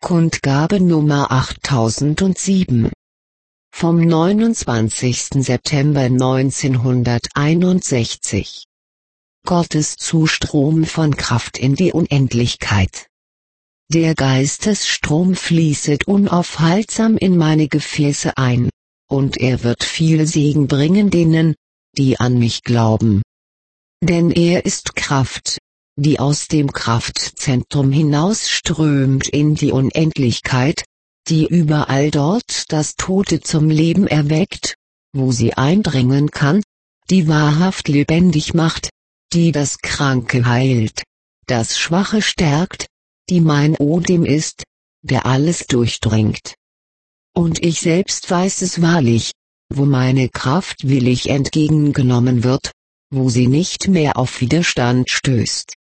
Kundgabe Nummer 8007 vom 29. September 1961. Gottes Zustrom von Kraft in die Unendlichkeit. Der Geistesstrom fließet unaufhaltsam in meine Gefäße ein, und er wird viel Segen bringen denen, die an mich glauben. Denn er ist Kraft, die aus dem Kraftzentrum hinausströmt in die Unendlichkeit, die überall dort das Tote zum Leben erweckt, wo sie eindringen kann, die wahrhaft lebendig macht, die das Kranke heilt, das Schwache stärkt, die mein Odem ist, der alles durchdringt. Und ich selbst weiß es wahrlich, wo meine Kraft willig entgegengenommen wird, wo sie nicht mehr auf Widerstand stößt.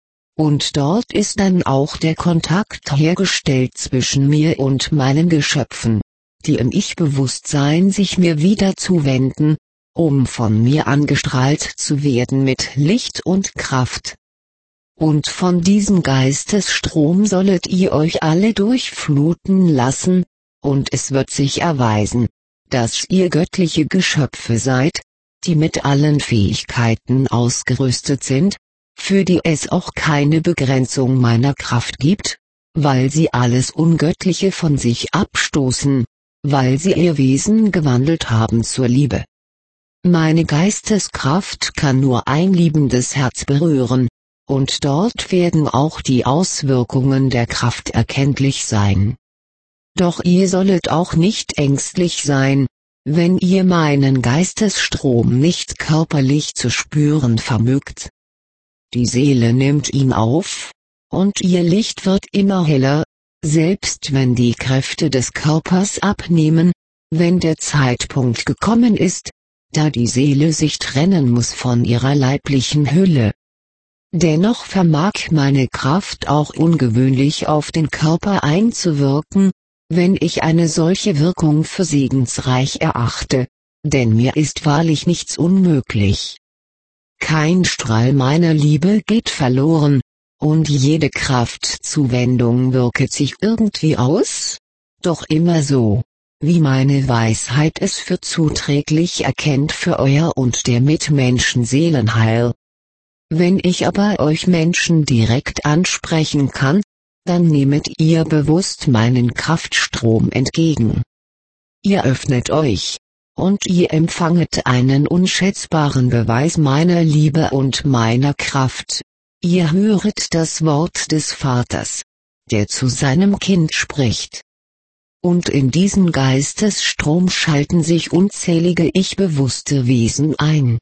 Und dort ist dann auch der Kontakt hergestellt zwischen mir und meinen Geschöpfen, die im Ich-Bewusstsein sich mir wieder zuwenden, um von mir angestrahlt zu werden mit Licht und Kraft. Und von diesem Geistesstrom sollet ihr euch alle durchfluten lassen, und es wird sich erweisen, dass ihr göttliche Geschöpfe seid, die mit allen Fähigkeiten ausgerüstet sind, für die es auch keine Begrenzung meiner Kraft gibt, weil sie alles Ungöttliche von sich abstoßen, weil sie ihr Wesen gewandelt haben zur Liebe. Meine Geisteskraft kann nur ein liebendes Herz berühren, und dort werden auch die Auswirkungen der Kraft erkenntlich sein. Doch ihr sollet auch nicht ängstlich sein, wenn ihr meinen Geistesstrom nicht körperlich zu spüren vermögt. Die Seele nimmt ihn auf, und ihr Licht wird immer heller, selbst wenn die Kräfte des Körpers abnehmen, wenn der Zeitpunkt gekommen ist, da die Seele sich trennen muss von ihrer leiblichen Hülle. Dennoch vermag meine Kraft auch ungewöhnlich auf den Körper einzuwirken, wenn ich eine solche Wirkung für segensreich erachte, denn mir ist wahrlich nichts unmöglich. Kein Strahl meiner Liebe geht verloren, und jede Kraftzuwendung wirket sich irgendwie aus, doch immer so, wie meine Weisheit es für zuträglich erkennt für euer und der Mitmenschen Seelenheil. Wenn ich aber euch Menschen direkt ansprechen kann, dann nehmet ihr bewusst meinen Kraftstrom entgegen. Ihr öffnet euch, und ihr empfanget einen unschätzbaren Beweis meiner Liebe und meiner Kraft. Ihr höret das Wort des Vaters, der zu seinem Kind spricht. Und in diesen Geistesstrom schalten sich unzählige ich-bewusste Wesen ein.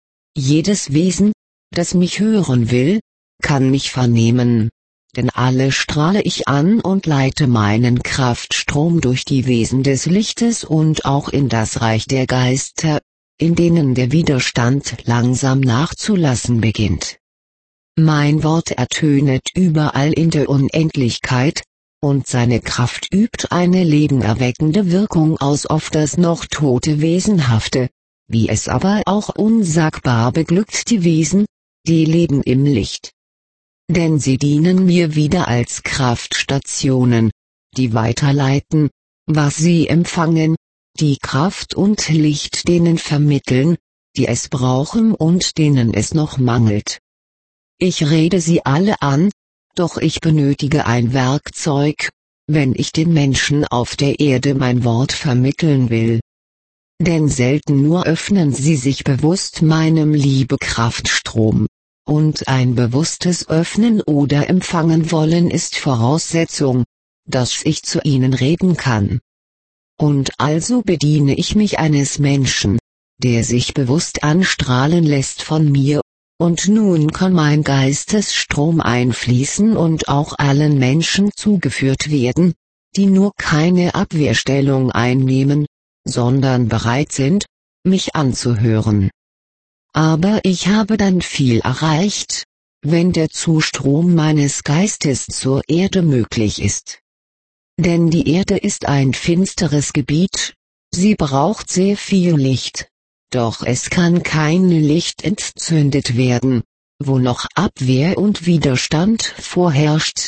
Jedes Wesen, das mich hören will, kann mich vernehmen, denn alle strahle ich an und leite meinen Kraftstrom durch die Wesen des Lichtes und auch in das Reich der Geister, in denen der Widerstand langsam nachzulassen beginnt. Mein Wort ertönet überall in der Unendlichkeit, und seine Kraft übt eine lebenerweckende Wirkung aus auf das noch tote Wesenhafte, wie es aber auch unsagbar beglückt die Wesen, die leben im Licht. Denn sie dienen mir wieder als Kraftstationen, die weiterleiten, was sie empfangen, die Kraft und Licht denen vermitteln, die es brauchen und denen es noch mangelt. Ich rede sie alle an, doch ich benötige ein Werkzeug, wenn ich den Menschen auf der Erde mein Wort vermitteln will. Denn selten nur öffnen sie sich bewusst meinem Liebekraftstrom. Und ein bewusstes Öffnen oder Empfangen wollen ist Voraussetzung, dass ich zu ihnen reden kann. Und also bediene ich mich eines Menschen, der sich bewusst anstrahlen lässt von mir, und nun kann mein Geistesstrom einfließen und auch allen Menschen zugeführt werden, die nur keine Abwehrstellung einnehmen, sondern bereit sind, mich anzuhören. Aber ich habe dann viel erreicht, wenn der Zustrom meines Geistes zur Erde möglich ist. Denn die Erde ist ein finsteres Gebiet, sie braucht sehr viel Licht, doch es kann kein Licht entzündet werden, wo noch Abwehr und Widerstand vorherrscht,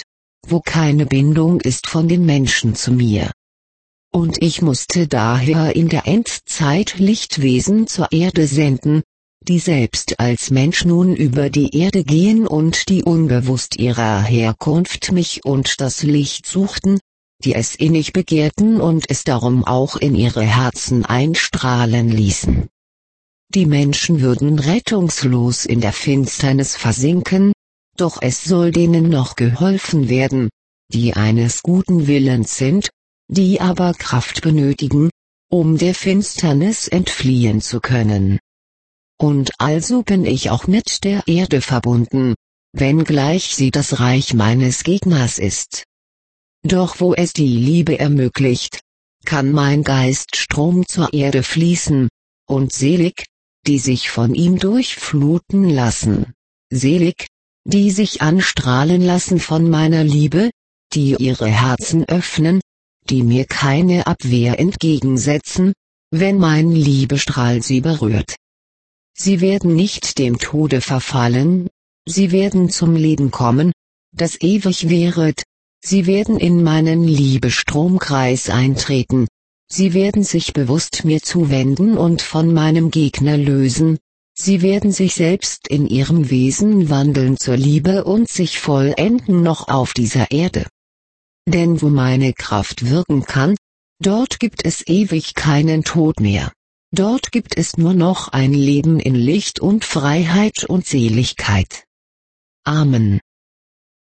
wo keine Bindung ist von den Menschen zu mir. Und ich musste daher in der Endzeit Lichtwesen zur Erde senden, die selbst als Mensch nun über die Erde gehen und die unbewusst ihrer Herkunft mich und das Licht suchten, die es innig begehrten und es darum auch in ihre Herzen einstrahlen ließen. Die Menschen würden rettungslos in der Finsternis versinken, doch es soll denen noch geholfen werden, die eines guten Willens sind, die aber Kraft benötigen, um der Finsternis entfliehen zu können. Und also bin ich auch mit der Erde verbunden, wenngleich sie das Reich meines Gegners ist. Doch wo es die Liebe ermöglicht, kann mein Geiststrom zur Erde fließen, und selig, die sich von ihm durchfluten lassen, selig, die sich anstrahlen lassen von meiner Liebe, die ihre Herzen öffnen, die mir keine Abwehr entgegensetzen, wenn mein Liebestrahl sie berührt. Sie werden nicht dem Tode verfallen, sie werden zum Leben kommen, das ewig währet, sie werden in meinen Liebestromkreis eintreten, sie werden sich bewusst mir zuwenden und von meinem Gegner lösen, sie werden sich selbst in ihrem Wesen wandeln zur Liebe und sich vollenden noch auf dieser Erde. Denn wo meine Kraft wirken kann, dort gibt es ewig keinen Tod mehr. Dort gibt es nur noch ein Leben in Licht und Freiheit und Seligkeit. Amen.